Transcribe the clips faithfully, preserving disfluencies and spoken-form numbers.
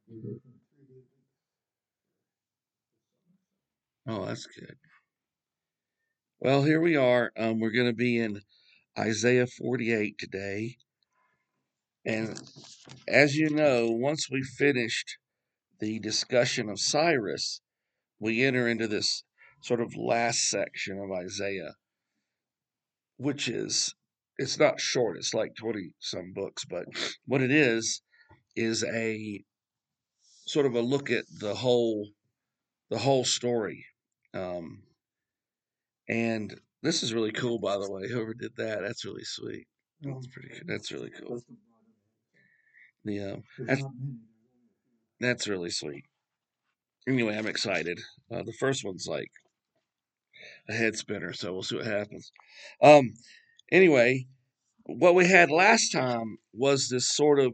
Oh, that's good. Well, here we are. Um, we're going to be in Isaiah forty-eight today. And as you know, once we finished the discussion of Cyrus, we enter into this sort of last section of Isaiah, which is, it's not short, it's like twenty some books, but what it is, is a sort of a look at the whole, the whole story. Um, and this is really cool, by the way. Whoever did that, that's really sweet. That's pretty good. That's really cool. Yeah, that's that's really sweet. Anyway, I'm excited. Uh, the first one's like a head spinner, so we'll see what happens. Um, anyway, what we had last time was this sort of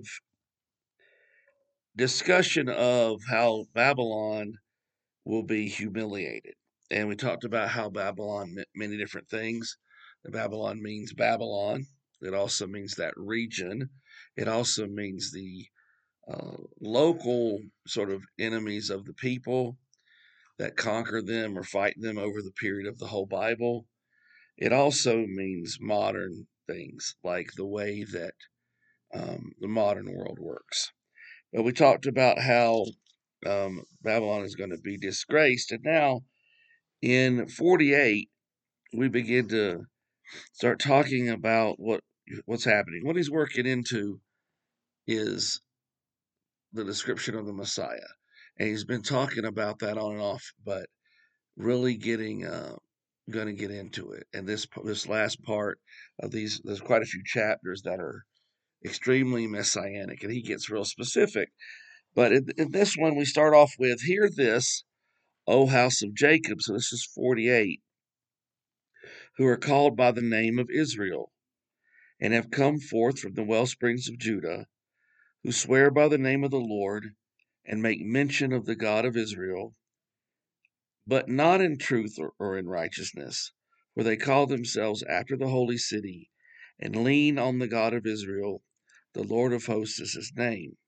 discussion of how Babylon will be humiliated. And we talked about how Babylon meant many different things. The Babylon means Babylon. It also means that region. It also means the uh, local sort of enemies of the people that conquer them or fight them over the period of the whole Bible. It also means modern things like the way that um, the modern world works. But we talked about how um, Babylon is going to be disgraced, and now in forty-eight we begin to start talking about what what's happening. What he's working into is the description of the Messiah, and he's been talking about that on and off, but really getting uh, going to get into it. And this this last part of these, there's quite a few chapters that are extremely messianic, and he gets real specific. But in, in this one, we start off with, "Hear this, O house of Jacob." So this is forty-eight, "who are called by the name of Israel, and have come forth from the well springs of Judah, who swear by the name of the Lord, and make mention of the God of Israel, but not in truth or, or in righteousness, for they call themselves after the holy city, and lean on the God of Israel. The Lord of hosts is his name."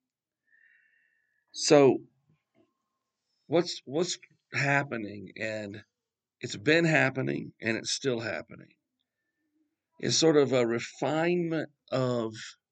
So what's what's happening, and it's been happening, and it's still happening, is sort of a refinement of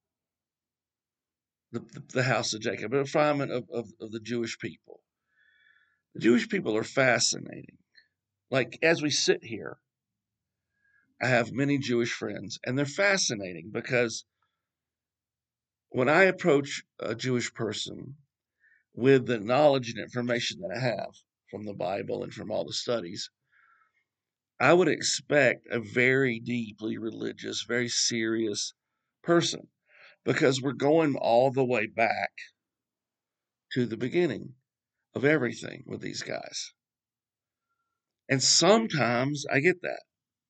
the, the, the house of Jacob, a refinement of, of, of the Jewish people. The Jewish people are fascinating. Like, as we sit here, I have many Jewish friends, and they're fascinating because when I approach a Jewish person with the knowledge and information that I have from the Bible and from all the studies, I would expect a very deeply religious, very serious person because we're going all the way back to the beginning of everything with these guys. And sometimes I get that.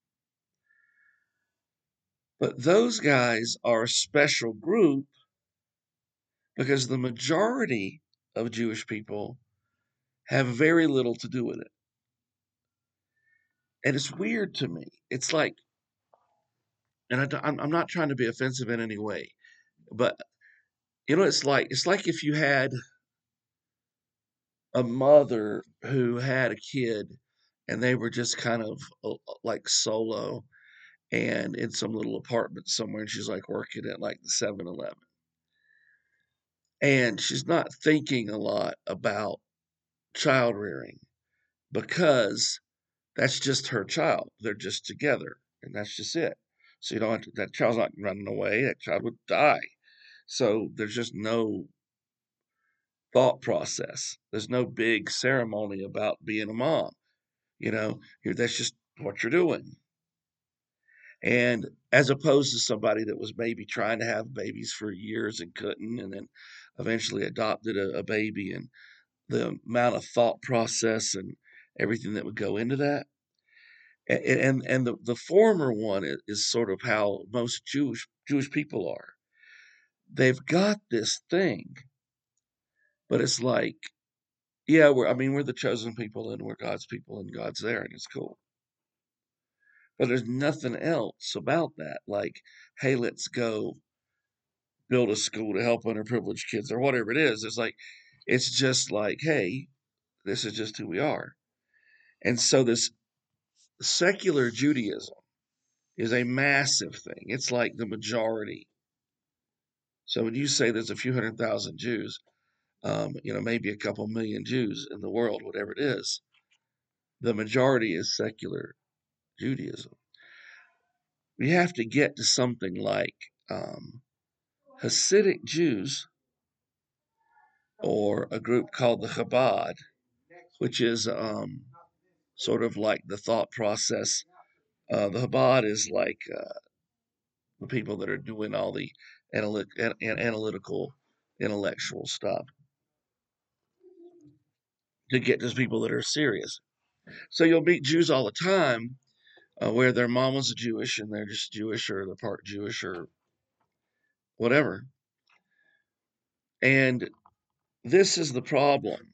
But those guys are a special group because the majority of Jewish people have very little to do with it. And it's weird to me. It's like, and I, I'm, I'm not trying to be offensive in any way, but you know, it's like it's like if you had a mother who had a kid, and they were just kind of uh, like solo and in some little apartment somewhere, and she's like working at like the Seven Eleven, and she's not thinking a lot about child rearing because that's just her child. They're just together, and that's just it. So you don't have to, that child's not running away. That child would die. So there's just no thought process. There's no big ceremony about being a mom. You know, that's just what you're doing. And as opposed to somebody that was maybe trying to have babies for years and couldn't, and then eventually adopted a, a baby, and the amount of thought process and everything that would go into that. And and, and the, the former one is, is sort of how most Jewish Jewish people are. They've got this thing, but it's like, yeah, we're I mean, we're the chosen people and we're God's people and God's there and it's cool. But there's nothing else about that. Like, hey, let's go build a school to help underprivileged kids or whatever it is. It's like, it's just like, hey, this is just who we are. And so this secular Judaism is a massive thing. It's like the majority. So when you say there's a few hundred thousand Jews, um, you know, maybe a couple million Jews in the world, whatever it is, the majority is secular Judaism. We have to get to something like um, Hasidic Jews, or a group called the Chabad, which is um, sort of like the thought process. Uh, the Chabad is like uh, the people that are doing all the analytic, an, analytical, intellectual stuff to get to people that are serious. So you'll meet Jews all the time uh, where their mom was Jewish and they're just Jewish or they're part Jewish or whatever. And this is the problem.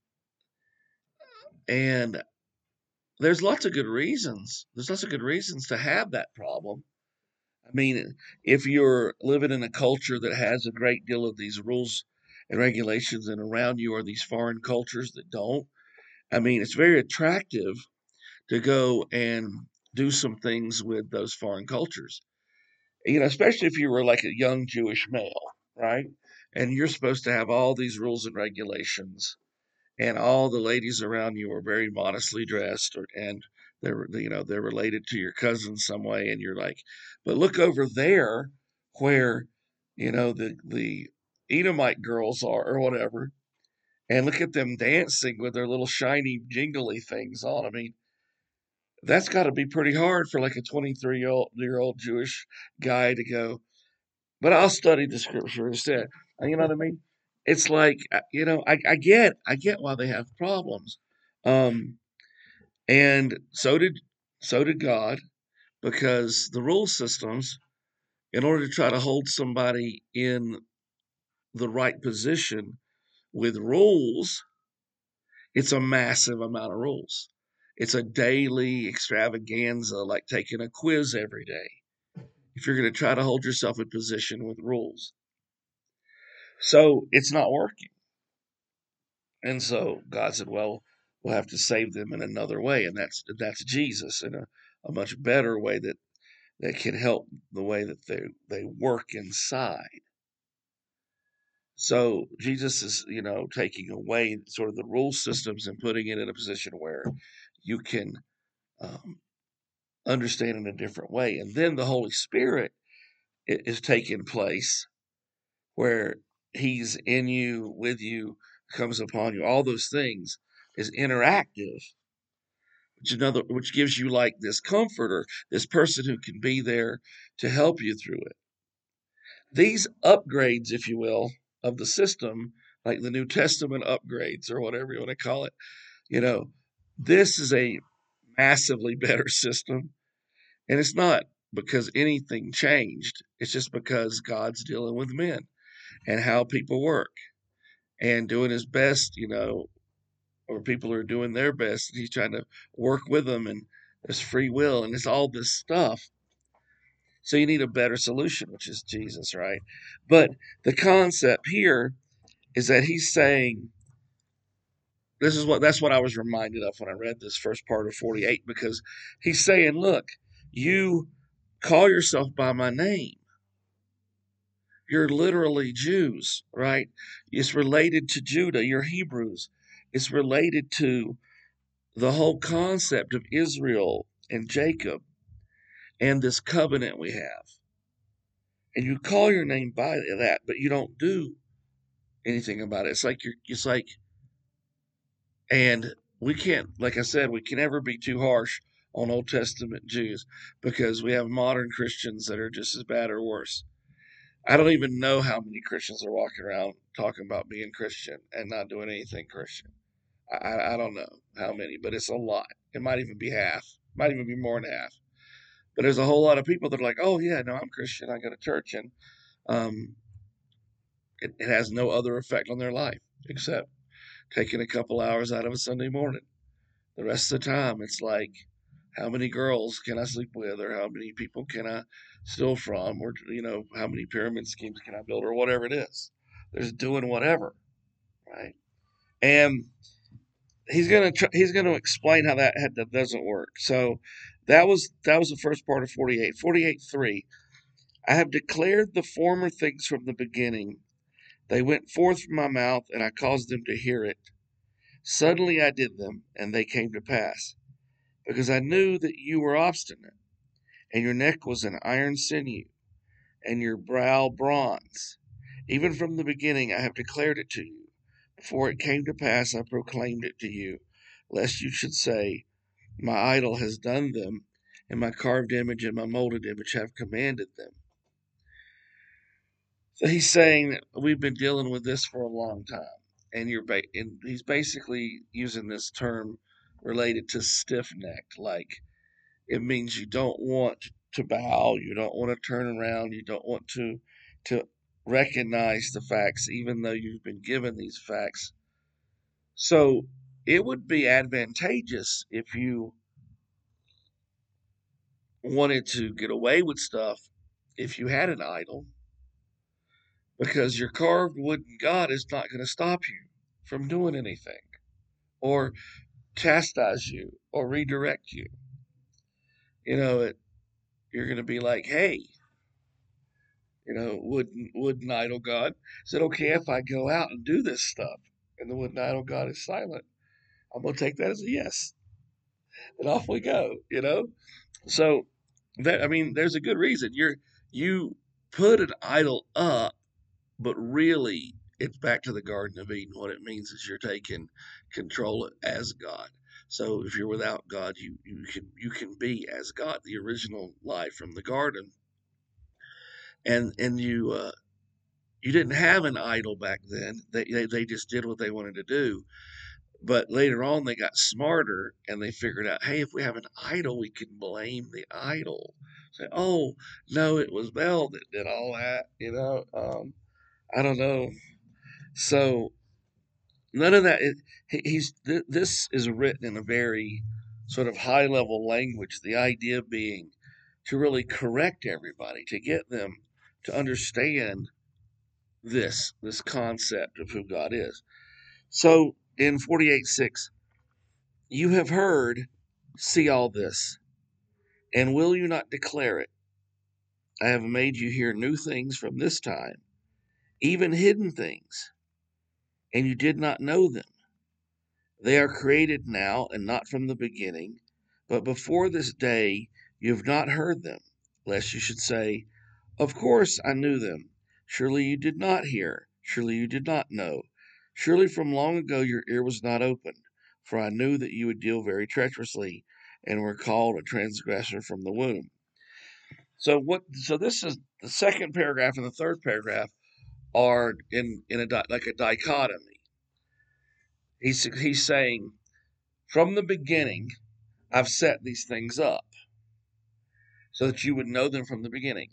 And there's lots of good reasons. There's lots of good reasons to have that problem. I mean, if you're living in a culture that has a great deal of these rules and regulations, and around you are these foreign cultures that don't, I mean, it's very attractive to go and do some things with those foreign cultures. You know, especially if you were like a young Jewish male, right? And you're supposed to have all these rules and regulations, and all the ladies around you are very modestly dressed, or, and they're, you know, they're related to your cousin some way, and you're like, but look over there where, you know, the the Edomite girls are or whatever, and look at them dancing with their little shiny jingly things on. I mean, that's got to be pretty hard for like a twenty-three year old year old Jewish guy to go, but I'll study the scripture instead. You know what I mean? It's like, uh, you know, I, I get, I get why they have problems. Um, and so did, so did God, because the rule systems, in order to try to hold somebody in the right position with rules, it's a massive amount of rules. It's a daily extravaganza, like taking a quiz every day, if you're going to try to hold yourself in position with rules. So it's not working. And so God said, well, we'll have to save them in another way. And that's, that's Jesus, in a, a much better way that, that can help the way that they, they work inside. So Jesus is, you know, taking away sort of the rule systems and putting it in a position where you can um, understand in a different way. And then the Holy Spirit is taking place where he's in you, with you, comes upon you. All those things is interactive, which another, which gives you like this comforter, this person who can be there to help you through it. These upgrades, if you will, of the system, like the New Testament upgrades or whatever you want to call it, you know, this is a massively better system. And it's not because anything changed. It's just because God's dealing with men and how people work and doing his best, you know, or people are doing their best. And he's trying to work with them, and there's free will, and it's all this stuff. So you need a better solution, which is Jesus, right? But the concept here is that he's saying, this is what that's what I was reminded of when I read this first part of forty-eight, because he's saying, look, you call yourself by my name. You're literally Jews, right? It's related to Judah. You're Hebrews. It's related to the whole concept of Israel and Jacob and this covenant we have. And you call your name by that, but you don't do anything about it. It's like you're, it's like, and we can't, like I said, we can never be too harsh on Old Testament Jews, because we have modern Christians that are just as bad or worse. I don't even know how many Christians are walking around talking about being Christian and not doing anything Christian. I, I don't know how many, but it's a lot. It might even be half. It might even be more than half. But there's a whole lot of people that are like, oh yeah, no, I'm Christian. I go to church, and um, it, it has no other effect on their life except taking a couple hours out of a Sunday morning. The rest of the time, it's like How many girls can I sleep with, or how many people can I steal from, or you know, how many pyramid schemes can I build, or whatever it is. There's doing whatever, right? And he's gonna tr- he's gonna explain how that, that doesn't work. So that was that was the first part of forty-eight. forty-eight three. I have declared the former things from the beginning. They went forth from my mouth, and I caused them to hear it. Suddenly I did them, and they came to pass, because I knew that you were obstinate, and your neck was an iron sinew, and your brow bronze. Even from the beginning I have declared it to you. Before it came to pass, I proclaimed it to you, lest you should say, my idol has done them, and my carved image and my molded image have commanded them. So he's saying that we've been dealing with this for a long time, and you're ba- and he's basically using this term related to stiff necked, like it means you don't want to bow, you don't want to turn around, you don't want to to recognize the facts, even though you've been given these facts. So it would be advantageous if you wanted to get away with stuff if you had an idol, because your carved wooden god is not going to stop you from doing anything or chastise you or redirect you. You know, it, you're going to be like, hey, you know, wooden wooden idol god, is it okay if I go out and do this stuff? And the wooden idol god is silent. I'm gonna take that as a yes, and off we go. You know, so that I mean, there's a good reason you're you put an idol up, but really it's back to the Garden of Eden. What it means is you're taking control as God. So if you're without God, you you can you can be as God, the original life from the garden, and and you uh, you didn't have an idol back then. They, they they just did what they wanted to do. But later on, they got smarter and they figured out, hey, if we have an idol, we can blame the idol. Say, oh no, it was Bel that did all that. You know, um, I don't know. So none of that. It, he, he's th- this is written in a very sort of high level language. The idea being to really correct everybody, to get them to understand this this concept of who God is. So in forty-eight six, you have heard, see all this, and will you not declare it? I have made you hear new things from this time, even hidden things, and you did not know them. They are created now and not from the beginning, but before this day you have not heard them, lest you should say, of course I knew them. Surely you did not hear. Surely you did not know. Surely from long ago your ear was not opened, for I knew that you would deal very treacherously and were called a transgressor from the womb. So what? So this is the second paragraph and the third paragraph are in in a like a dichotomy. He's he's saying from the beginning I've set these things up so that you would know them from the beginning,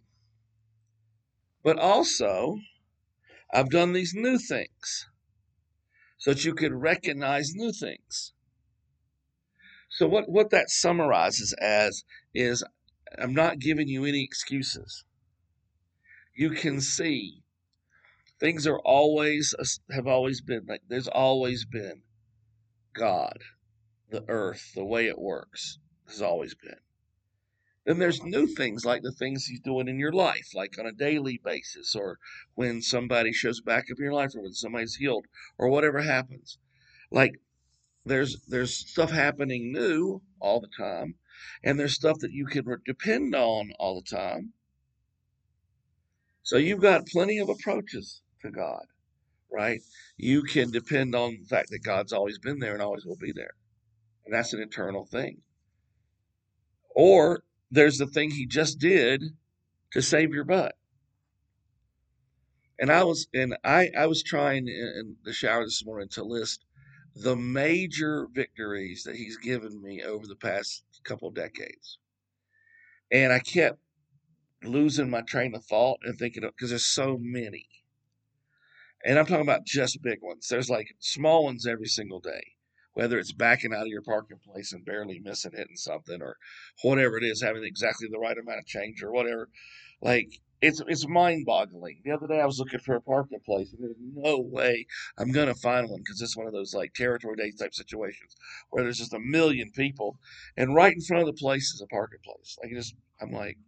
but also I've done these new things so that you could recognize new things. So what what that summarizes as is I'm not giving you any excuses. You can see things are always have always been like there's always been God, the earth, the way it works has always been. Then there's new things like the things he's doing in your life, like on a daily basis, or when somebody shows back up in your life, or when somebody's healed, or whatever happens. Like there's there's stuff happening new all the time, and there's stuff that you can depend on all the time. So you've got plenty of approaches to God, right? You can depend on the fact that God's always been there and always will be there, and that's an eternal thing. Or there's the thing he just did to save your butt. And I was and I I was trying in the shower this morning to list the major victories that he's given me over the past couple decades. And I kept losing my train of thought and thinking of because there's so many. And I'm talking about just big ones. There's like small ones every single day. whether it's backing out of your parking place and barely missing hitting something or whatever it is, having exactly the right amount of change or whatever. Like it's it's mind boggling. The other day I was looking for a parking place and there's no way I'm gonna find one because it's one of those like territory day type situations where there's just a million people and right in front of the place is a parking place. Like just I'm like,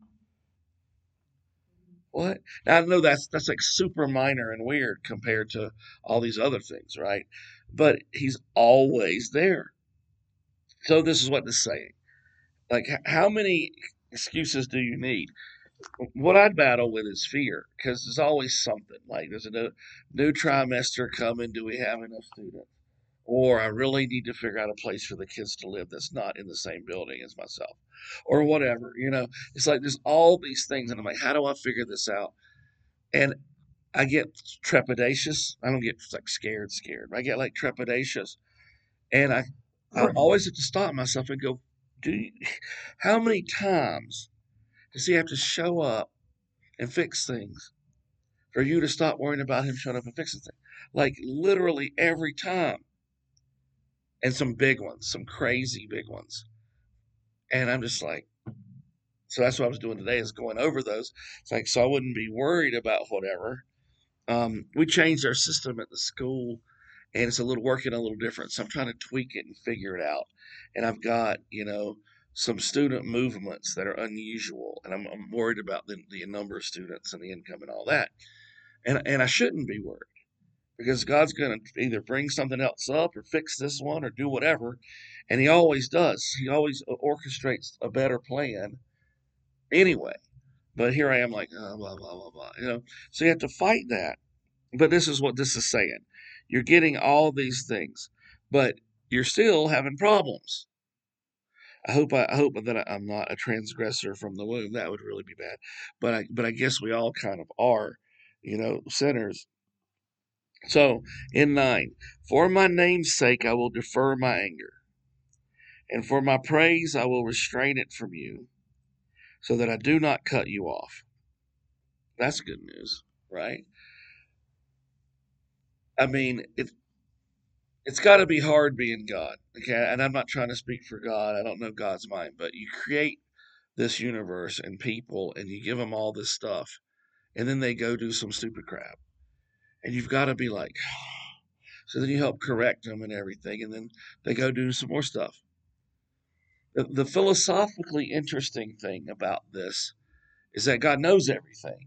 what? Now I know that's that's like super minor and weird compared to all these other things, right? But he's always there. So this is what this is saying. Like, how many excuses do you need? What I'd battle with is fear, because there's always something. Like, there's a new, new trimester coming. Do we have enough students? Or I really need to figure out a place for the kids to live that's not in the same building as myself, or whatever. You know, it's like there's all these things, and I'm like, how do I figure this out? And I get trepidatious. I don't get like scared, scared. I get like trepidatious, and I, I always have to stop myself and go, do you, how many times does he have to show up and fix things for you to stop worrying about him showing up and fixing things? Like literally every time, and some big ones, some crazy big ones. And I'm just like, so that's what I was doing today is going over those. It's like so I wouldn't be worried about whatever. Um, we changed our system at the school, and it's a little working a little different. So I'm trying to tweak it and figure it out. And I've got you know some student movements that are unusual, and I'm, I'm worried about the, the number of students and the income and all that. And and I shouldn't be worried because God's going to either bring something else up or fix this one or do whatever, and He always does. He always orchestrates a better plan anyway. But here I am, like oh, blah blah blah blah. You know, so you have to fight that. But this is what this is saying. You're getting all these things, but you're still having problems. I hope I, I hope that I'm not a transgressor from the womb. That would really be bad. But I but I guess we all kind of are, you know, sinners. So in nine, for my name's sake I will defer my anger, and for my praise I will restrain it from you, so that I do not cut you off. That's good news, right? I mean, it it's got to be hard being God. Okay, and I'm not trying to speak for God. I don't know God's mind, but you create this universe and people, and you give them all this stuff, and then they go do some stupid crap, and you've got to be like, so then you help correct them and everything, and then they go do some more stuff. The, the philosophically interesting thing about this is that God knows everything.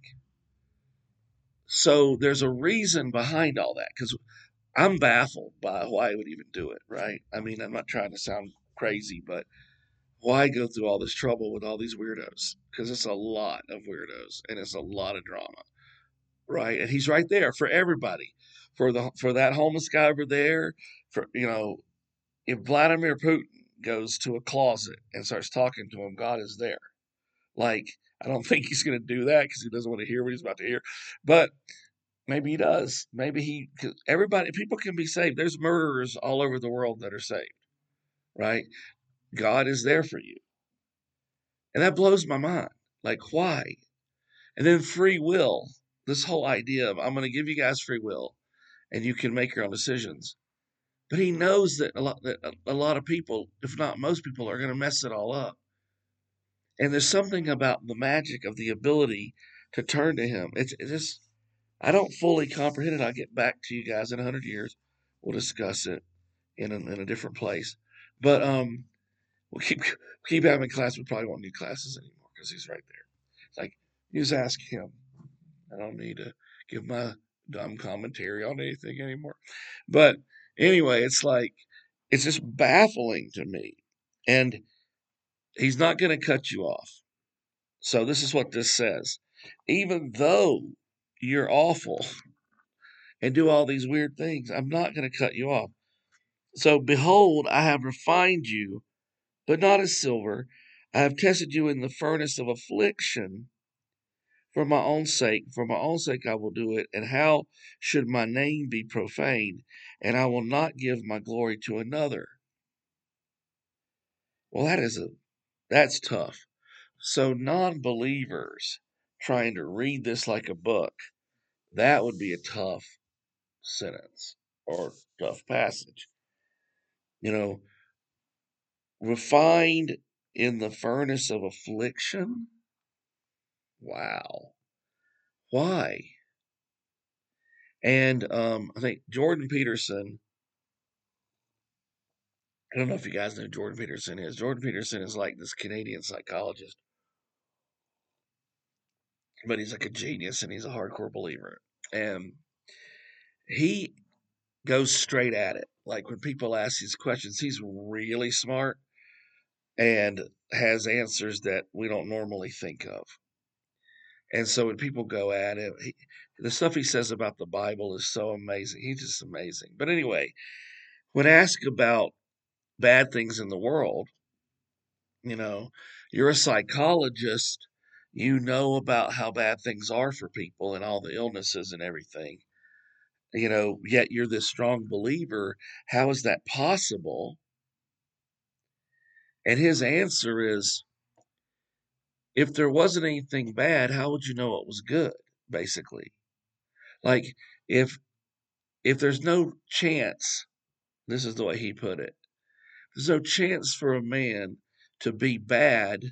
So there's a reason behind all that because I'm baffled by why he would even do it, right? I mean, I'm not trying to sound crazy, but why go through all this trouble with all these weirdos? Because it's a lot of weirdos and it's a lot of drama, right? And he's right there for everybody, for the for that homeless guy over there, for you know, if Vladimir Putin goes to a closet and starts talking to him, God is there. Like, I don't think he's going to do that because he doesn't want to hear what he's about to hear. But maybe he does. Maybe he, everybody, people can be saved. There's murderers all over the world that are saved, right? God is there for you. And that blows my mind. Like, why? And then free will, this whole idea of I'm going to give you guys free will and you can make your own decisions. But he knows that a lot, that a lot of people, if not most people, are going to mess it all up. And there's something about the magic of the ability to turn to him. It's, it's just, I don't fully comprehend it. I'll get back to you guys in a hundred years. We'll discuss it in a, in a different place. But um, we'll keep keep having class. We probably won't need classes anymore because he's right there. It's like you just ask him. I don't need to give my dumb commentary on anything anymore. But anyway, it's like it's just baffling to me, and he's not going to cut you off. So this is what this says. Even though you're awful and do all these weird things, I'm not going to cut you off. So behold, I have refined you, but not as silver. I have tested you in the furnace of affliction for my own sake. For my own sake I will do it. And how should my name be profaned? And I will not give my glory to another. Well, that is a that's tough. So non-believers trying to read this like a book, that would be a tough sentence or tough passage. You know, refined in the furnace of affliction. Wow. Why? And um, I think Jordan Peterson, I don't know if you guys know who Jordan Peterson is. Jordan Peterson is like this Canadian psychologist, but he's like a genius and he's a hardcore believer. And he goes straight at it. Like when people ask these questions, he's really smart and has answers that we don't normally think of. And so when people go at it, he, the stuff he says about the Bible is so amazing. He's just amazing. But anyway, when asked about bad things in the world, you know, you're a psychologist, you know about how bad things are for people and all the illnesses and everything, you know, yet you're this strong believer. How is that possible? And his answer is, if there wasn't anything bad, how would you know it was good? Basically, like if if there's no chance, this is the way he put it. There's no chance for a man to be bad,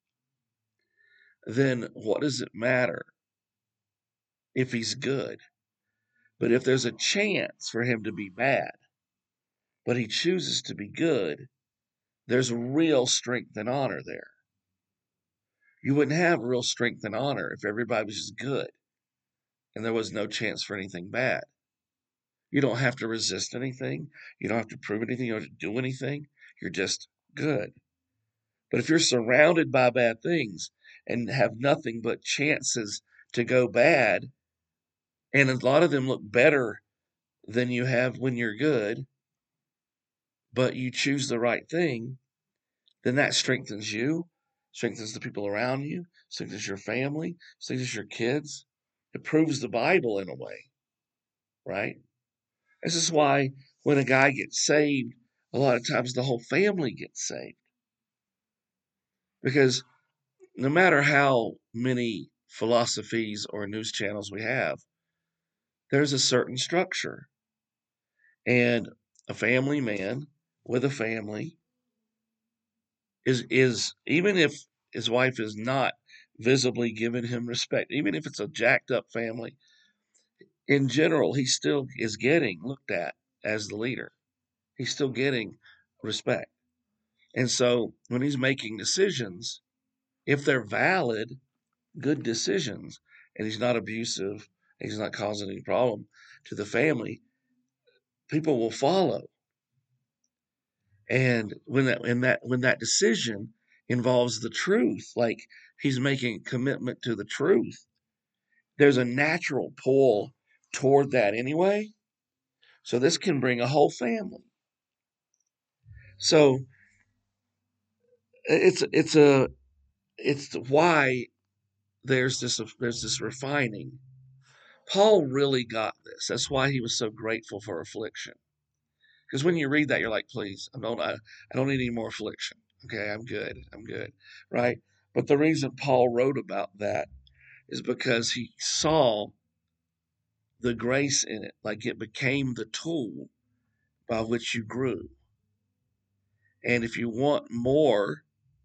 then what does it matter if he's good? But if there's a chance for him to be bad, but he chooses to be good, there's real strength and honor there. You wouldn't have real strength and honor if everybody was just good and there was no chance for anything bad. You don't have to resist anything. You don't have to prove anything. You don't have to do anything. You're just good. But if you're surrounded by bad things and have nothing but chances to go bad, and a lot of them look better than you have when you're good, but you choose the right thing, then that strengthens you, strengthens the people around you, strengthens your family, strengthens your kids. It proves the Bible in a way, right? This is why when a guy gets saved, a lot of times the whole family gets saved. Because no matter how many philosophies or news channels we have, there's a certain structure. And a family man with a family is is even if his wife is not visibly giving him respect, even if it's a jacked up family, in general, he still is getting looked at as the leader. He's still getting respect. And so when he's making decisions, if they're valid, good decisions, and he's not abusive, and he's not causing any problem to the family, people will follow. And when that when that when that decision involves the truth, like he's making a commitment to the truth, there's a natural pull toward that anyway. So this can bring a whole family. So it's it's a it's why there's this there's this refining. Paul really got this. That's why he was so grateful for affliction. Because when you read that, you're like, please, I don't I, I don't need any more affliction. Okay, I'm good. I'm good. Right? But the reason Paul wrote about that is because he saw the grace in it, like it became the tool by which you grew. And if you want more,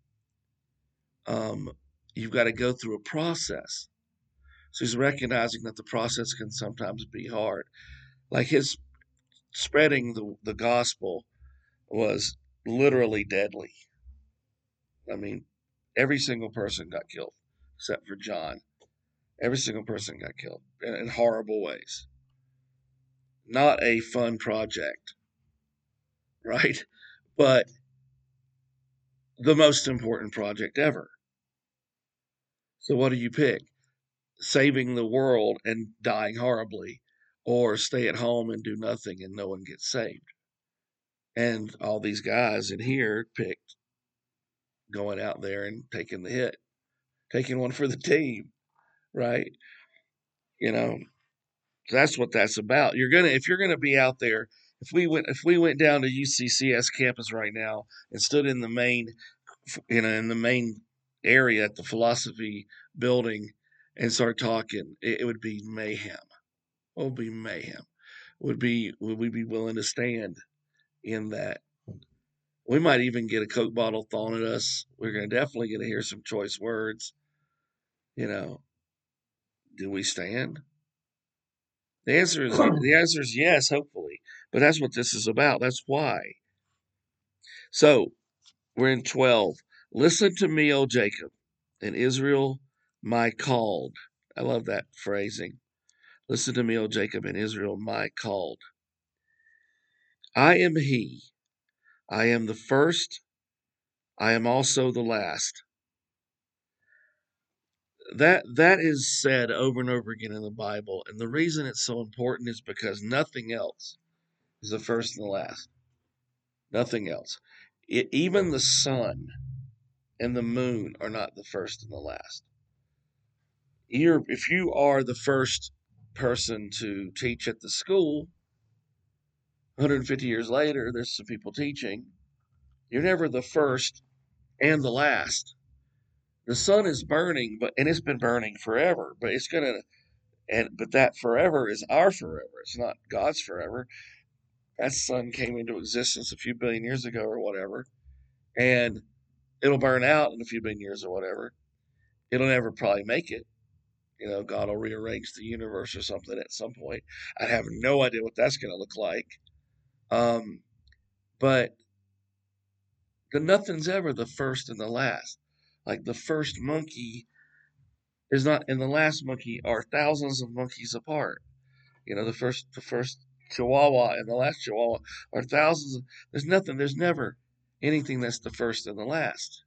um, you've got to go through a process. So he's recognizing that the process can sometimes be hard. Like his spreading the, the gospel was literally deadly. I mean, every single person got killed except for John. Every single person got killed in, in horrible ways. Not a fun project, right? But the most important project ever. So what do you pick? Saving the world and dying horribly, or stay at home and do nothing and no one gets saved? And all these guys in here picked going out there and taking the hit, taking one for the team, right? You know, that's what that's about. You're gonna if you're gonna be out there. If we went if we went down to U C C S campus right now and stood in the main, you know, in the main area at the philosophy building and start talking, it, it would be mayhem. It would be mayhem. Would be would we be willing to stand in that? We might even get a Coke bottle thrown at us. We're going to definitely get to hear some choice words. You know, do we stand? The answer is the answer is yes, hopefully. But that's what this is about. That's why. So we're in twelve. Listen to me, O Jacob, and Israel, my called. I love that phrasing. Listen to me, O Jacob, and Israel, my called. I am he. I am the first. I am also the last. That that is said over and over again in the Bible, and the reason it's so important is because nothing else is the first and the last. Nothing else. It, even the sun and the moon are not the first and the last. You're, if you are the first person to teach at the school, one hundred fifty years later, there's some people teaching. You're never the first and the last. The sun is burning, but and it's been burning forever. But it's gonna and but that forever is our forever. It's not God's forever. That sun came into existence a few billion years ago or whatever, and it'll burn out in a few billion years or whatever. It'll never probably make it. You know, God will rearrange the universe or something at some point. I have no idea what that's going to look like. Um, but the nothing's ever the first and the last. Like the first monkey is not, and the last monkey are thousands of monkeys apart. You know, the first, the first Chihuahua and the last Chihuahua are thousands. Of, there's nothing. There's never anything that's the first and the last,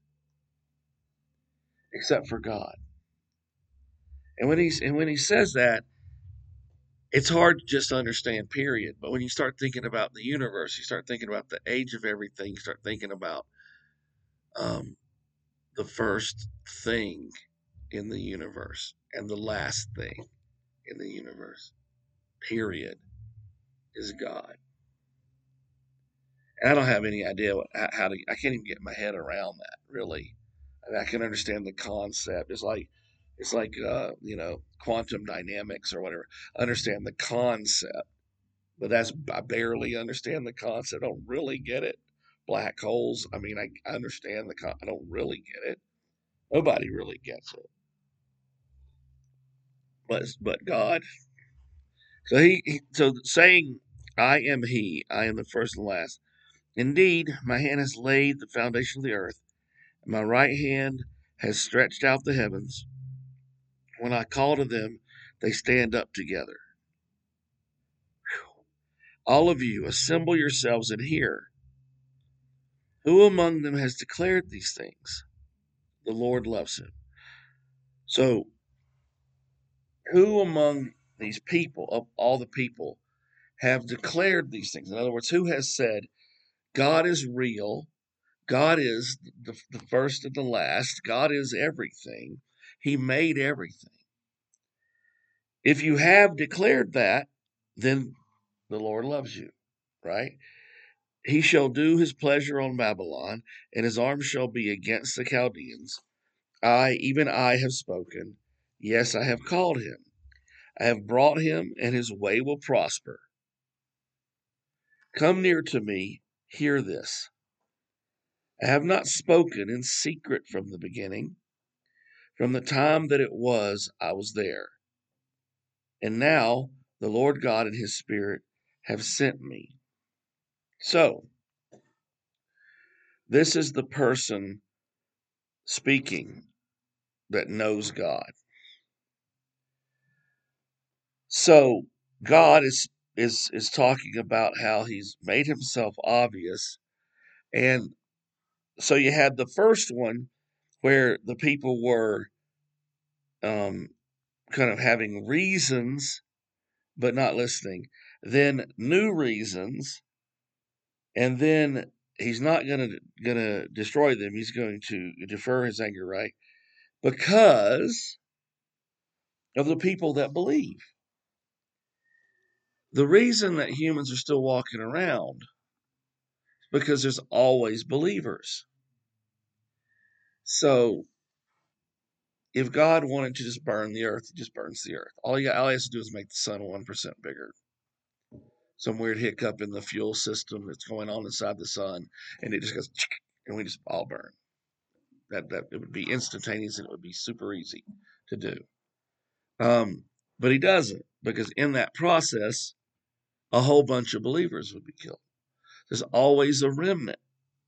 except for God. And when he's and when he says that, it's hard to just understand, period. But when you start thinking about the universe, you start thinking about the age of everything, you start thinking about um, the first thing in the universe and the last thing in the universe, period, is God. And I don't have any idea what, how to, I can't even get my head around that, really. I mean, I can understand the concept. It's like, it's like, uh, you know, quantum dynamics or whatever. I understand the concept, but that's I barely understand the concept. I don't really get it. Black holes. I mean, I, I understand the. Con- I don't really get it. Nobody really gets it. But but God. So he, he so saying, "I am He. I am the first and last. Indeed, my hand has laid the foundation of the earth, and my right hand has stretched out the heavens. When I call to them, they stand up together. All of you, assemble yourselves and hear. Who among them has declared these things? The Lord loves him." So, who among these people, of all the people, have declared these things? In other words, who has said, God is real, God is the, the first and the last, God is everything, He made everything. If you have declared that, then the Lord loves you, right? He shall do his pleasure on Babylon, and his arm shall be against the Chaldeans. I, even I, have spoken. Yes, I have called him. I have brought him, and his way will prosper. Come near to me, hear this. I have not spoken in secret from the beginning. From the time that it was, I was there. And now the Lord God and his Spirit have sent me. So, this is the person speaking that knows God. So, God is is is talking about how he's made himself obvious. And so you had the first one where the people were um, kind of having reasons but not listening, then new reasons, and then he's not going to going to destroy them. He's going to defer his anger, right? Because of the people that believe. The reason that humans are still walking around is because there's always believers. So if God wanted to just burn the earth, he just burns the earth. All he, all he has to do is make the sun one percent bigger. some weird hiccup in the fuel system that's going on inside the sun, and it just goes, and we just all burn. That that it would be instantaneous, and it would be super easy to do. Um, but he doesn't, because in that process, a whole bunch of believers would be killed. There's always a remnant.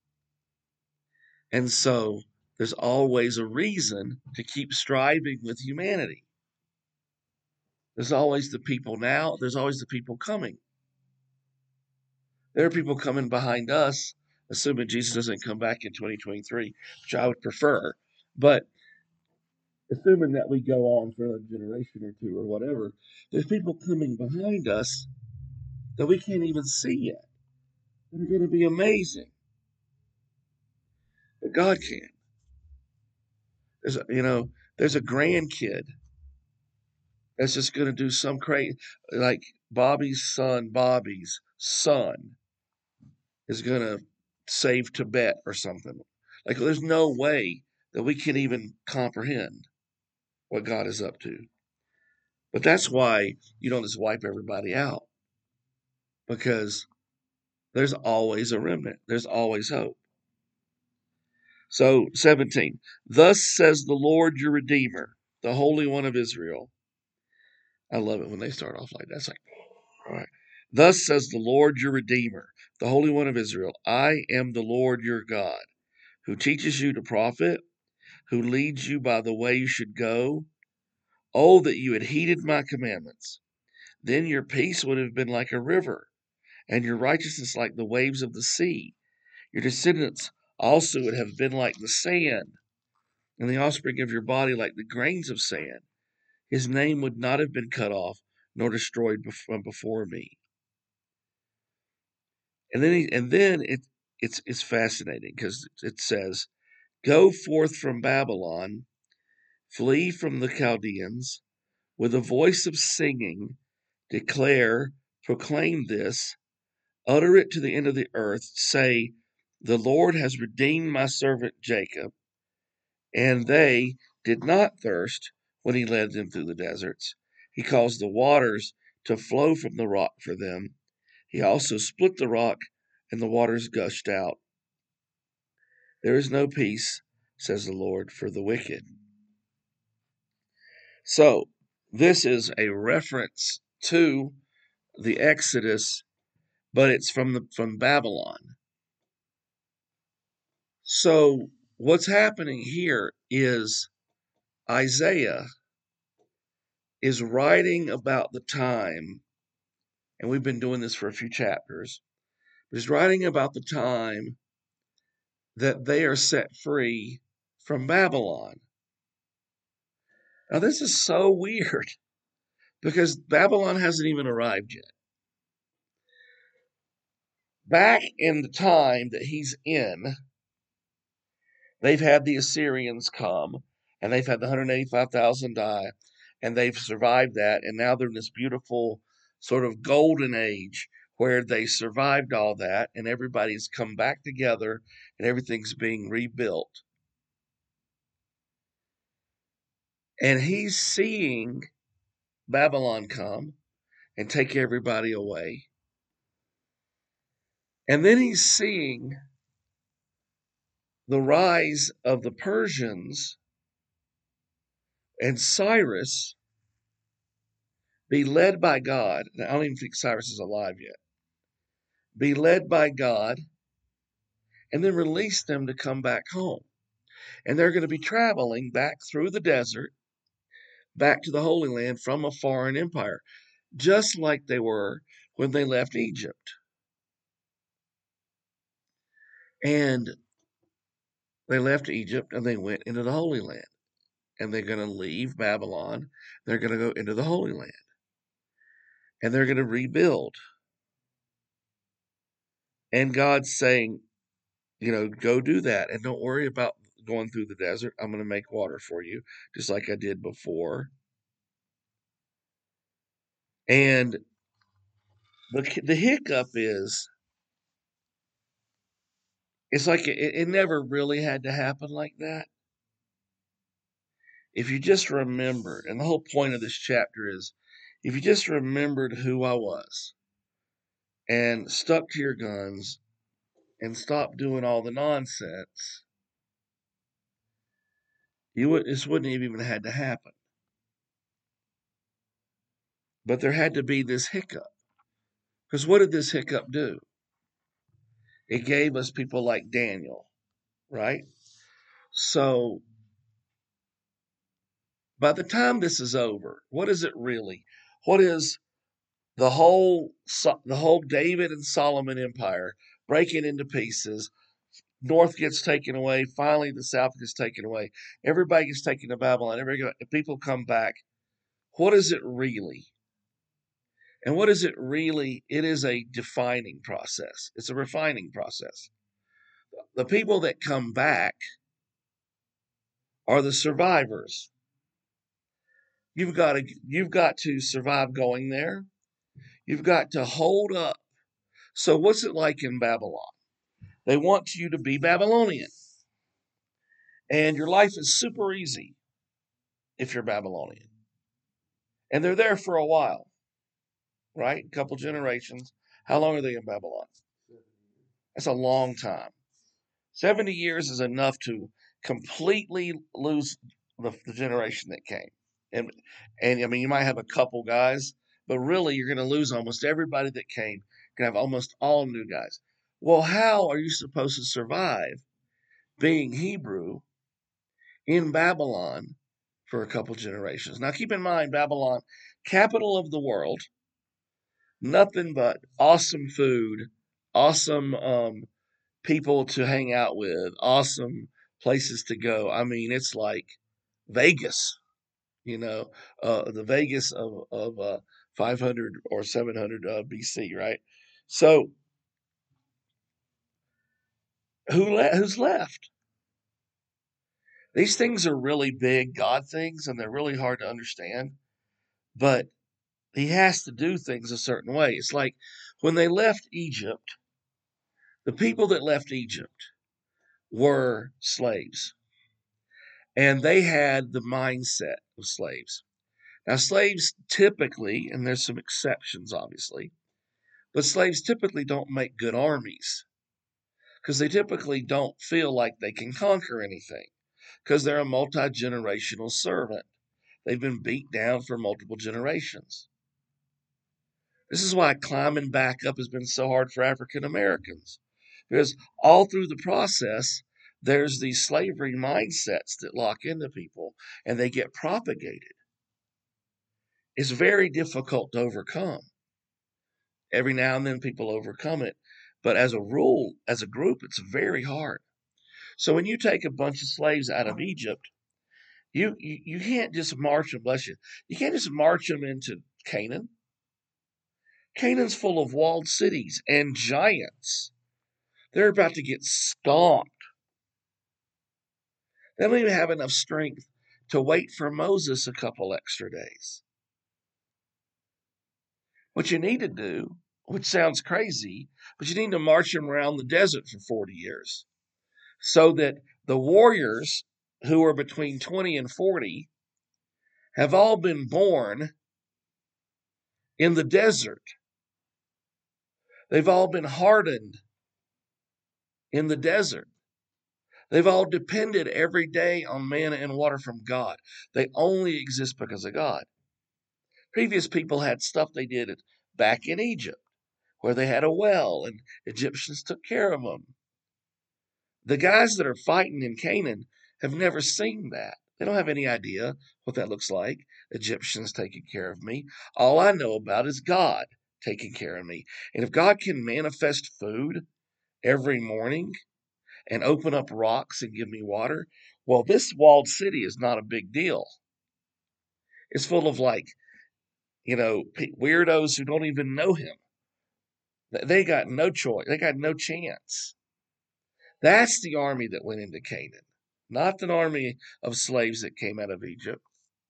And so there's always a reason to keep striving with humanity. There's always the people now, there's always the people coming. There are people coming behind us, assuming Jesus doesn't come back in twenty twenty-three, which I would prefer. But assuming that we go on for a generation or two or whatever, there's people coming behind us that we can't even see yet. That are going to be amazing. But God can. There's a, you know, there's a grandkid that's just going to do some crazy, like Bobby's son, Bobby's son is going to save Tibet or something. Like, there's no way that we can even comprehend what God is up to. But that's why you don't just wipe everybody out, because there's always a remnant. There's always hope. So, seventeen, thus says the Lord your Redeemer, the Holy One of Israel. I love it when they start off like that. It's like, all right. Thus says the Lord your Redeemer, the Holy One of Israel, I am the Lord your God, who teaches you to profit, who leads you by the way you should go. Oh, that you had heeded my commandments. Then your peace would have been like a river, and your righteousness like the waves of the sea. Your descendants also would have been like the sand, and the offspring of your body like the grains of sand. His name would not have been cut off, nor destroyed from before me. And then, he, and then it, it's it's fascinating, because it says, "Go forth from Babylon, flee from the Chaldeans, with a voice of singing, declare, proclaim this, utter it to the end of the earth, say, the Lord has redeemed my servant Jacob, and they did not thirst when he led them through the deserts. He caused the waters to flow from the rock for them. He also split the rock, and the waters gushed out. There is no peace, says the Lord, for the wicked." So, this is a reference to the Exodus, but it's from the from Babylon. So, what's happening here is Isaiah is writing about the time, and we've been doing this for a few chapters, but he's writing about the time that they are set free from Babylon. Now, this is so weird, because Babylon hasn't even arrived yet. Back in the time that he's in, they've had the Assyrians come, and they've had the one hundred eighty-five thousand die, and they've survived that, and now they're in this beautiful sort of golden age where they survived all that, and everybody's come back together, and everything's being rebuilt. And he's seeing Babylon come and take everybody away. And then he's seeing the rise of the Persians and Cyrus be led by God. I don't even think Cyrus is alive yet. Be led by God, and then release them to come back home. And they're going to be traveling back through the desert, back to the Holy Land from a foreign empire, just like they were when they left Egypt. And they left Egypt and they went into the Holy Land. And they're going to leave Babylon. They're going to go into the Holy Land. And they're going to rebuild. And God's saying, you know, go do that. And don't worry about going through the desert. I'm going to make water for you, just like I did before. And the, the hiccup is, it's like it, it never really had to happen like that. If you just remembered, and the whole point of this chapter is, if you just remembered who I was, and stuck to your guns and stopped doing all the nonsense, you would this wouldn't have even had to happen. But there had to be this hiccup. Because what did this hiccup do? It gave us people like Daniel, right? So by the time this is over, what is it really? What is the whole the whole David and Solomon empire breaking into pieces? North gets taken away. Finally, the South gets taken away. Everybody gets taken to Babylon. Everybody, people come back. What is it really? And what is it really? It is a defining process. It's a refining process. The people that come back are the survivors. You've got to you've got to survive going there. You've got to hold up. So what's it like in Babylon? They want you to be Babylonian. And your life is super easy if you're Babylonian. And they're there for a while, right? A couple generations. How long are they in Babylon? That's a long time. seventy years is enough to completely lose the, the generation that came. And, and I mean, you might have a couple guys, but really you're going to lose almost everybody that came. You're going to have almost all new guys. Well, how are you supposed to survive being Hebrew in Babylon for a couple generations? Now, keep in mind, Babylon, capital of the world, nothing but awesome food, awesome um, people to hang out with, awesome places to go. I mean, it's like Vegas, you know, uh, the Vegas of, of uh, five hundred or seven hundred uh, B C, right? So, who le- who's left? These things are really big God things, and they're really hard to understand. But he has to do things a certain way. It's like when they left Egypt, the people that left Egypt were slaves, and they had the mindset of slaves. Now, slaves typically, and there's some exceptions, obviously, but slaves typically don't make good armies because they typically don't feel like they can conquer anything because they're a multi-generational servant. They've been beat down for multiple generations. This is why climbing back up has been so hard for African Americans, because all through the process, there's these slavery mindsets that lock into people and they get propagated. It's very difficult to overcome. Every now and then people overcome it, but as a rule, as a group, it's very hard. So when you take a bunch of slaves out of Egypt, you you, you can't just march them, bless you, you can't just march them into Canaan. Canaan's full of walled cities and giants. They're about to get stomped. They don't even have enough strength to wait for Moses a couple extra days. What you need to do, which sounds crazy, but you need to march them around the desert for forty years so that the warriors who are between twenty and forty have all been born in the desert. They've all been hardened in the desert. They've all depended every day on manna and water from God. They only exist because of God. Previous people had stuff they did back in Egypt where they had a well and Egyptians took care of them. The guys that are fighting in Canaan have never seen that. They don't have any idea what that looks like. Egyptians taking care of me. All I know about is God taking care of me. And if God can manifest food every morning and open up rocks and give me water, well, this walled city is not a big deal. It's full of like, you know, weirdos who don't even know him. They got no choice. They got no chance. That's the army that went into Canaan, not an army of slaves that came out of Egypt.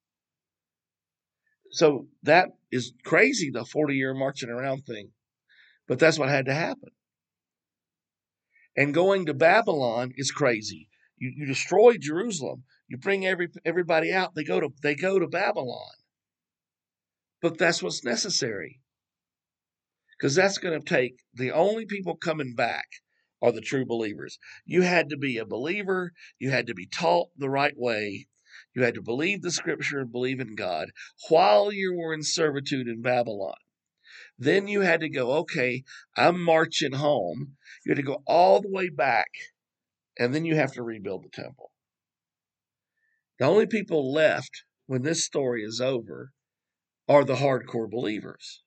So that is crazy, the forty-year marching around thing. But that's what had to happen. And going to Babylon is crazy. You, you destroy Jerusalem. You bring every everybody out. They go to they go to Babylon. But that's what's necessary. because that's going to take the only people coming back are the true believers. You had to be a believer. You had to be taught the right way. You had to believe the scripture and believe in God while you were in servitude in Babylon. Then you had to go, okay, I'm marching home. You had to go all the way back, and then you have to rebuild the temple. The only people left when this story is over are the hardcore believers.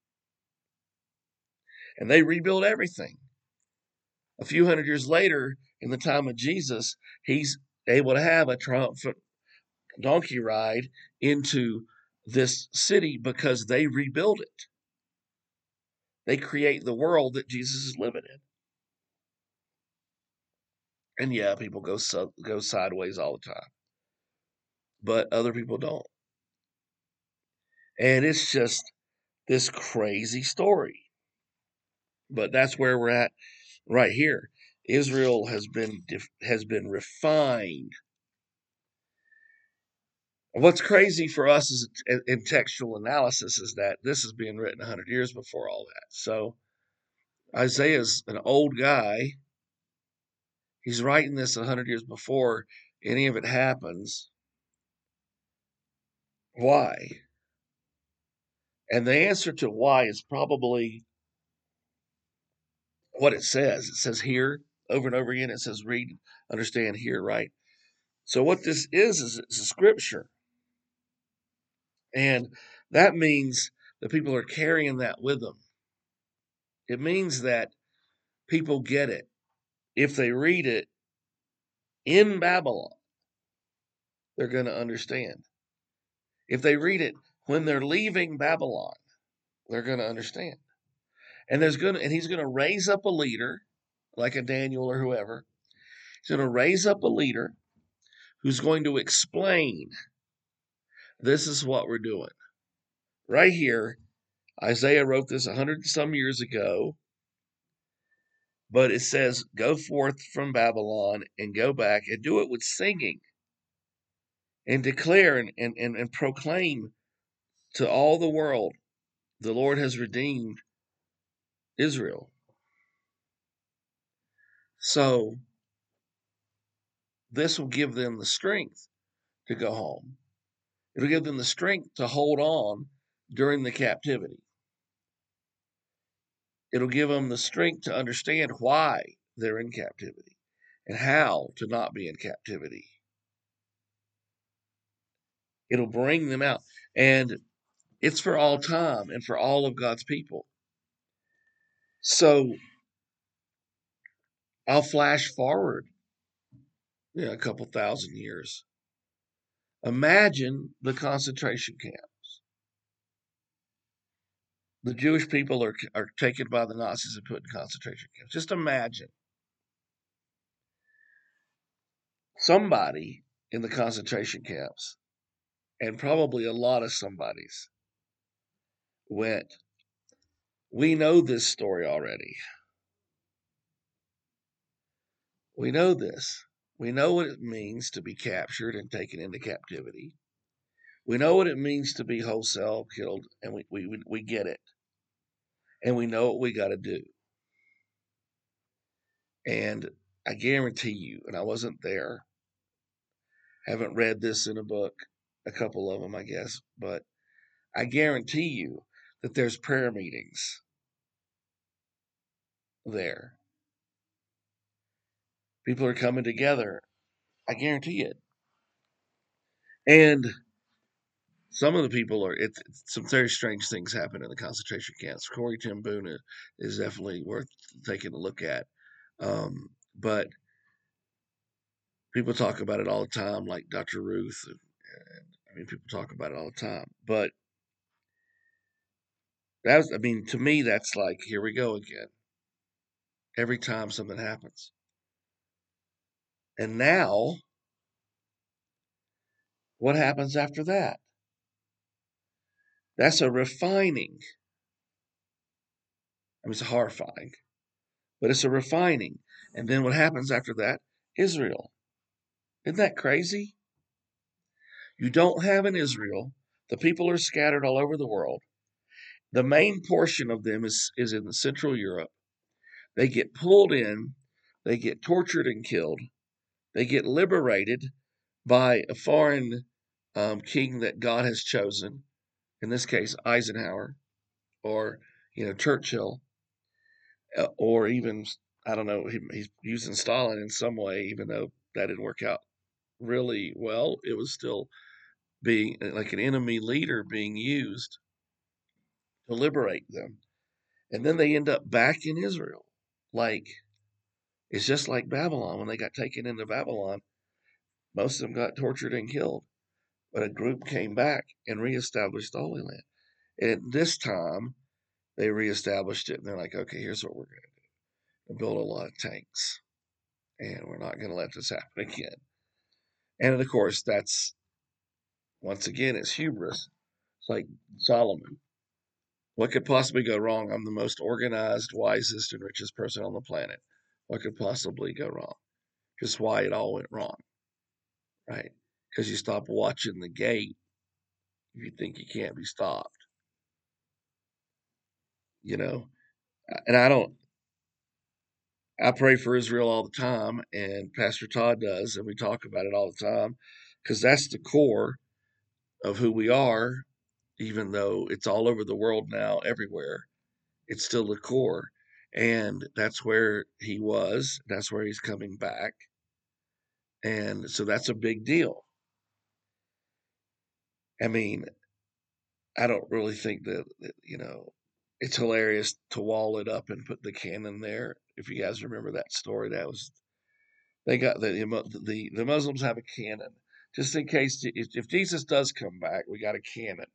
And they rebuild everything. A few hundred years later, in the time of Jesus, he's able to have a triumphant donkey ride into this city because they rebuild it. They create the world that Jesus is living in. And yeah, people go so, go sideways all the time, but other people don't. And it's just this crazy story. But that's where we're at right here. Israel has been has been refined. What's crazy for us is in textual analysis is that this is being written one hundred years before all that. So Isaiah's an old guy. He's writing this one hundred years before any of it happens. Why? And the answer to why is probably what it says. It says here over and over again. It says read, understand, hear, right? So what this is, is it's a scripture. And that means the people are carrying that with them. It means that people get it. If they read it in Babylon, they're going to understand. If they read it when they're leaving Babylon, they're going to understand. And there's going to, and he's going to raise up a leader, like a Daniel or whoever. He's going to raise up a leader who's going to explain, this is what we're doing. Right here, Isaiah wrote this a hundred some years ago, but it says, go forth from Babylon and go back and do it with singing and declare and, and, and, and proclaim to all the world, the Lord has redeemed Israel. So this will give them the strength to go home. It'll give them the strength to hold on during the captivity. It'll give them the strength to understand why they're in captivity and how to not be in captivity. It'll bring them out. And it's for all time and for all of God's people. So I'll flash forward, you know, a couple thousand years. Imagine the concentration camps. The Jewish people are, are taken by the Nazis and put in concentration camps. Just imagine somebody in the concentration camps, and probably a lot of somebodies, went, we know this story already. We know this. We know what it means to be captured and taken into captivity. We know what it means to be wholesale killed, and we, we, we get it. And we know what we got to do. And I guarantee you, and I wasn't there, haven't read this in a book, a couple of them, I guess, but I guarantee you that there's prayer meetings there. People are coming together. I guarantee it. And some of the people are, it's, it's some very strange things happen in the concentration camps. Corrie ten Boom is definitely worth taking a look at. Um, but people talk about it all the time, like Doctor Ruth. And, and, I mean, people talk about it all the time. But that's, I mean, to me, that's like, here we go again. Every time something happens. And now, what happens after that? That's a refining. I mean, it's horrifying, but it's a refining. And then what happens after that? Israel. Isn't that crazy? You don't have an Israel. The people are scattered all over the world. the main portion of them is, is in Central Europe. They get pulled in, they get tortured and killed, they get liberated by a foreign um, king that God has chosen, in this case, Eisenhower, or, you know, Churchill, uh, or even, I don't know, he, he's using Stalin in some way, even though that didn't work out really well. It was still being like an enemy leader being used to liberate them. And then they end up back in Israel. Like, it's just like Babylon. When they got taken into Babylon, most of them got tortured and killed. But a group came back and reestablished the Holy Land. And at this time, they reestablished it. And they're like, okay, here's what we're going to do. We'll build a lot of tanks. And we're not going to let this happen again. And of course, that's, once again, it's hubris. It's like Solomon. What could possibly go wrong? I'm the most organized, wisest, and richest person on the planet. What could possibly go wrong? Just why it all went wrong, right? Because you stop watching the gate if you think you can't be stopped, you know? And I don't, I pray for Israel all the time, and Pastor Todd does, and we talk about it all the time, because that's the core of who we are, even though it's all over the world now, everywhere. It's still the core. And that's where he was. That's where he's coming back. And so that's a big deal. I mean, I don't really think that, that, you know, it's hilarious to wall it up and put the cannon there. If you guys remember that story, that was, they got the, the, the Muslims have a cannon. Just in case, if, if Jesus does come back, we got a cannon.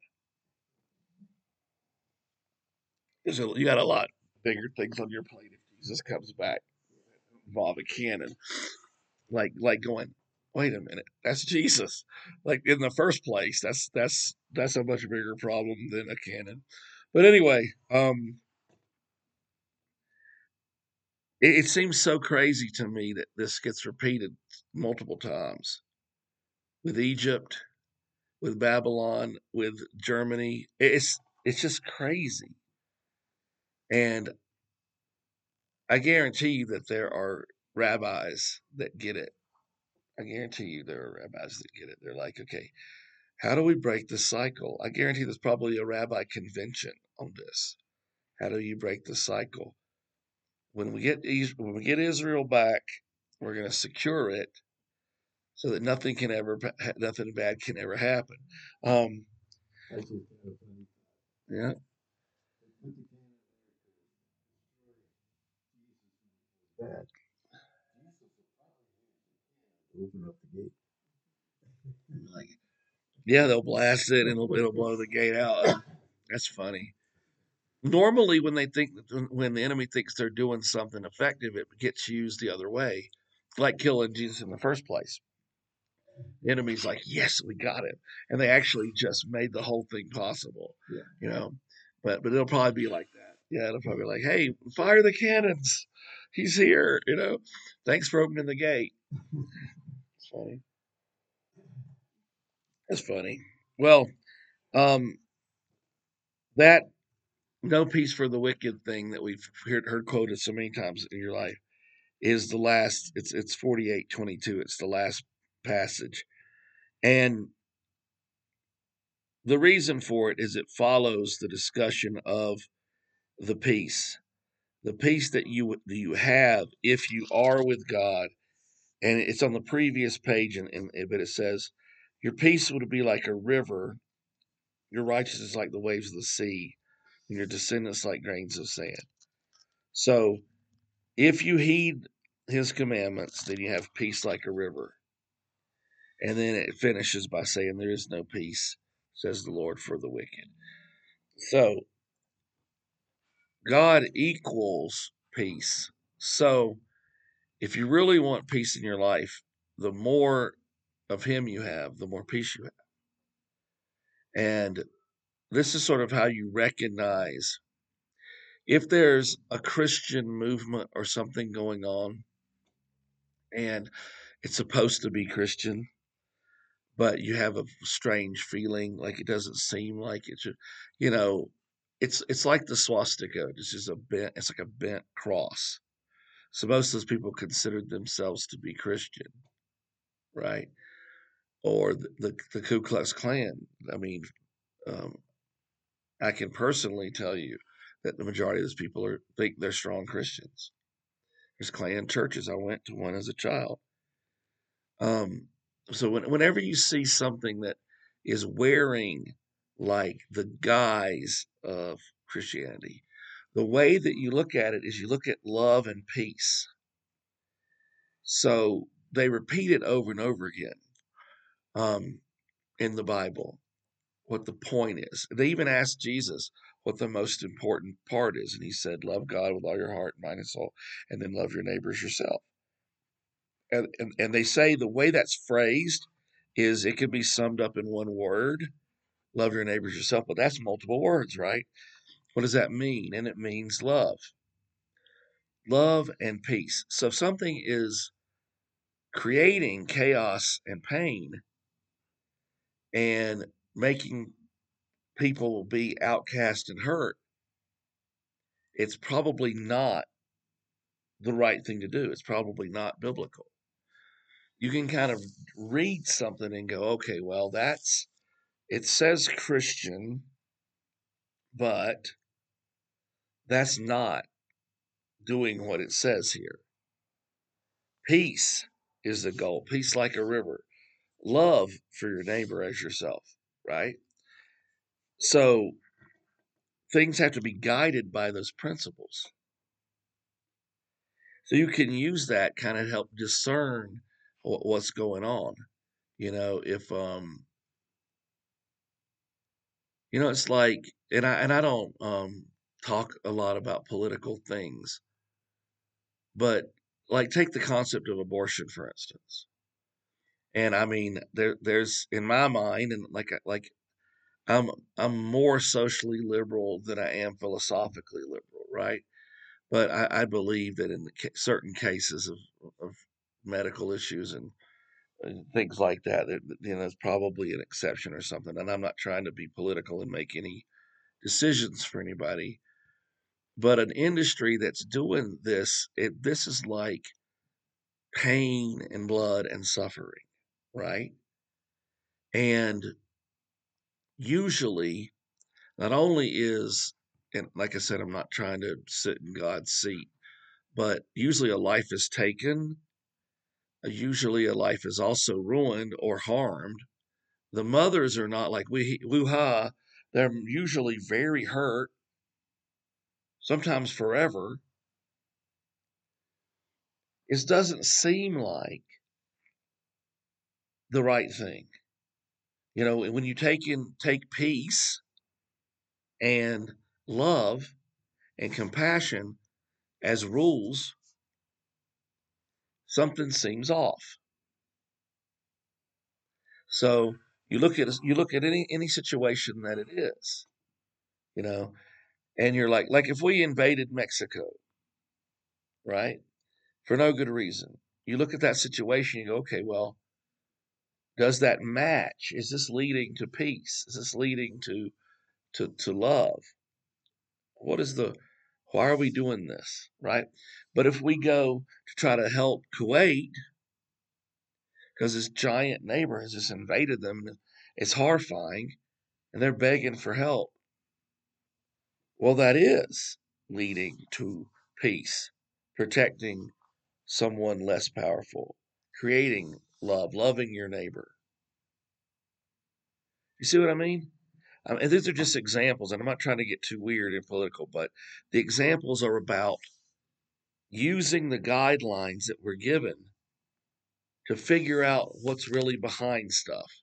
There's a, you got a lot bigger things on your plate if Jesus comes back. Involve a cannon. like like going, wait a minute, that's Jesus. Like in the first place, that's that's that's a much bigger problem than a cannon. But anyway, um, it, it seems so crazy to me that this gets repeated multiple times with Egypt, with Babylon, with Germany. It's it's just crazy, and I guarantee you that there are rabbis that get it. I guarantee you there are rabbis that get it. They're like, okay, how do we break the cycle? I guarantee there's probably a rabbi convention on this. How do you break the cycle? When we get when we get Israel back, we're going to secure it so that nothing can ever nothing bad can ever happen. Um, yeah, Bad. Open up the gate. like yeah, they'll blast it and it'll, it'll blow the gate out. That's funny. Normally, when they think when the enemy thinks they're doing something effective, it gets used the other way, like killing Jesus in the first place. The enemy's like, yes, we got him, and they actually just made the whole thing possible. Yeah. You know, but but it'll probably be like that. Yeah, it'll probably be like, hey, fire the cannons. He's here. You know, thanks for opening the gate. It's funny. That's funny. Well, um, that no peace for the wicked thing that we've heard, heard quoted so many times in your life is the last. It's it's forty eight twenty two. It's the last passage, and the reason for it is it follows the discussion of the peace, the peace that you that you have if you are with God, and it's on the previous page, and, and but it says, "Your peace would be like a river, your righteousness like the waves of the sea, and your descendants like grains of sand." So, if you heed His commandments, then you have peace like a river. And then it finishes by saying, "There is no peace," says the Lord, "for the wicked." So, God equals peace. So, if you really want peace in your life, the more of Him you have, the more peace you have. And this is sort of how you recognize if there's a Christian movement or something going on and it's supposed to be Christian, but you have a strange feeling like it doesn't seem like it should, you know, it's it's like the swastika. It's just a bent. It's like a bent cross. So most of those people considered themselves to be Christian, right? Or the the, the Ku Klux Klan. I mean, um, I can personally tell you that the majority of those people are think they're strong Christians. There's Klan churches. I went to one as a child. Um, so when, whenever you see something that is wearing like the guise of Christianity, the way that you look at it is you look at love and peace. So they repeat it over and over again um, in the Bible, what the point is. They even asked Jesus what the most important part is, and he said, "Love God with all your heart, mind, and soul, and then love your neighbors yourself." And, and, and they say the way that's phrased is it could be summed up in one word, love your neighbors yourself, but that's multiple words, right? What does that mean? And it means love, love and peace. So if something is creating chaos and pain and making people be outcast and hurt, it's probably not the right thing to do. It's probably not biblical. You can kind of read something and go, okay, well, that's, it says Christian, but that's not doing what it says here. Peace is the goal. Peace like a river. Love for your neighbor as yourself, right? So things have to be guided by those principles. So you can use that kind of help discern what, what's going on. You know, if um, you know, it's like, and I and I don't um talk a lot about political things, but like take the concept of abortion for instance. And I mean, there there's in my mind, and like like I'm I'm more socially liberal than I am philosophically liberal, right? But I, I believe that in the ca- certain cases of of medical issues and, and things like that, that, you know, it's probably an exception or something. And I'm not trying to be political and make any decisions for anybody, but an industry that's doing this, it this is like pain and blood and suffering, right? And usually not only is, and like I said, I'm not trying to sit in God's seat, but usually a life is taken. uh, Usually a life is also ruined or harmed. The mothers are not like we woo ha. They're usually very hurt, sometimes forever. It doesn't seem like the right thing. You know, when you take in take peace and love and compassion as rules, something seems off. So you look at you look at any any situation that it is, you know, and you're like like if we invaded Mexico, right, for no good reason, you look at that situation, you go, okay, well, does that match? Is this leading to peace? Is this leading to to to love? What is the why are we doing this, right? But if we go to try to help Kuwait because this giant neighbor has just invaded them, it's horrifying, and they're begging for help. Well, that is leading to peace, protecting someone less powerful, creating love, loving your neighbor. You see what I mean? Um, and these are just examples, and I'm not trying to get too weird and political, but the examples are about using the guidelines that we're given to figure out what's really behind stuff.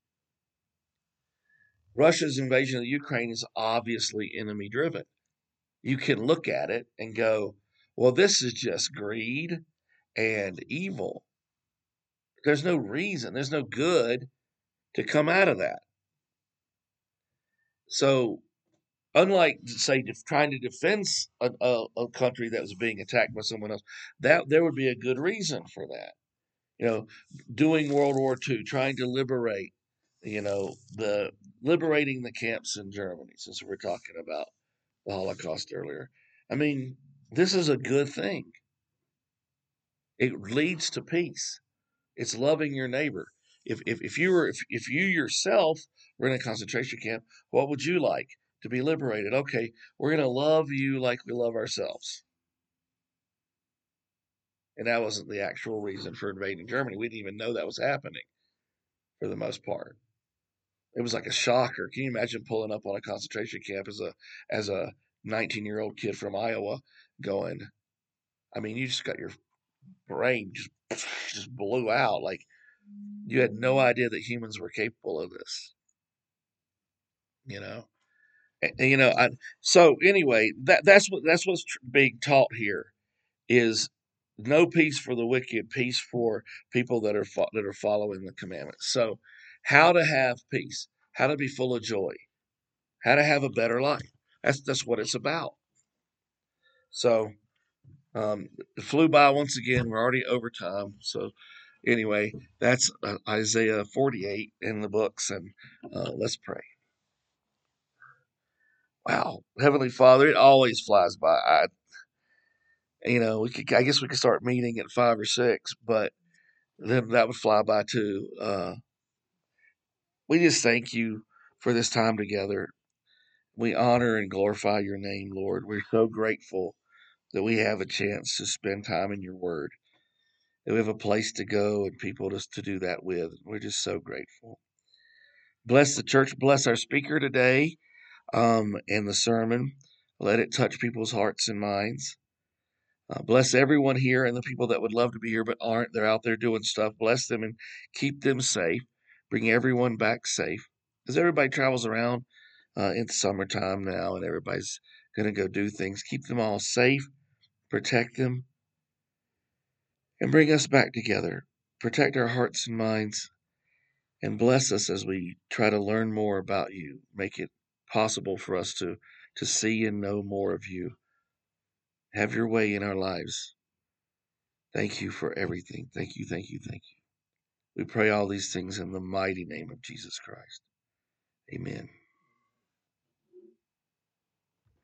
Russia's invasion of Ukraine is obviously enemy driven. You can look at it and go, well, this is just greed and evil. There's no reason, there's no good to come out of that. So, unlike, say, trying to defend a, a, a country that was being attacked by someone else, that there would be a good reason for that. You know, doing World War Two, trying to liberate, you know, the liberating the camps in Germany, since we're talking about the Holocaust earlier. I mean, this is a good thing. It leads to peace. It's loving your neighbor. If if, if you were if, if you yourself were in a concentration camp, what would you like? To be liberated. Okay, we're gonna love you like we love ourselves. And that wasn't the actual reason for invading Germany. We didn't even know that was happening for the most part. It was like a shocker. Can you imagine pulling up on a concentration camp as a as a nineteen year old kid from Iowa going, I mean, you just got your brain just just blew out. Like you had no idea that humans were capable of this. You know, and, and, you know. I, so anyway, that that's what that's what's tr- being taught here is no peace for the wicked, peace for people that are fo- that are following the commandments. So, how to have peace, how to be full of joy, how to have a better life. That's that's what it's about. So, um, it flew by once again. We're already over time. So, anyway, that's uh, Isaiah forty-eight in the books, and uh, let's pray. Wow, Heavenly Father, it always flies by. I, you know, we could, I guess we could start meeting at five or six, but then that would fly by too. Uh, we just thank you for this time together. We honor and glorify your name, Lord. We're so grateful that we have a chance to spend time in your word, that we have a place to go and people to, to do that with. We're just so grateful. Bless the church. Bless our speaker today um, and the sermon. Let it touch people's hearts and minds. Uh, bless everyone here and the people that would love to be here but aren't. They're out there doing stuff. Bless them and keep them safe. Bring everyone back safe. As everybody travels around, uh, it's summertime now and everybody's going to go do things. Keep them all safe. Protect them. And bring us back together. Protect our hearts and minds. And bless us as we try to learn more about you. Make it possible for us to, to see and know more of you. Have your way in our lives. Thank you for everything. Thank you, thank you, thank you. We pray all these things in the mighty name of Jesus Christ. Amen.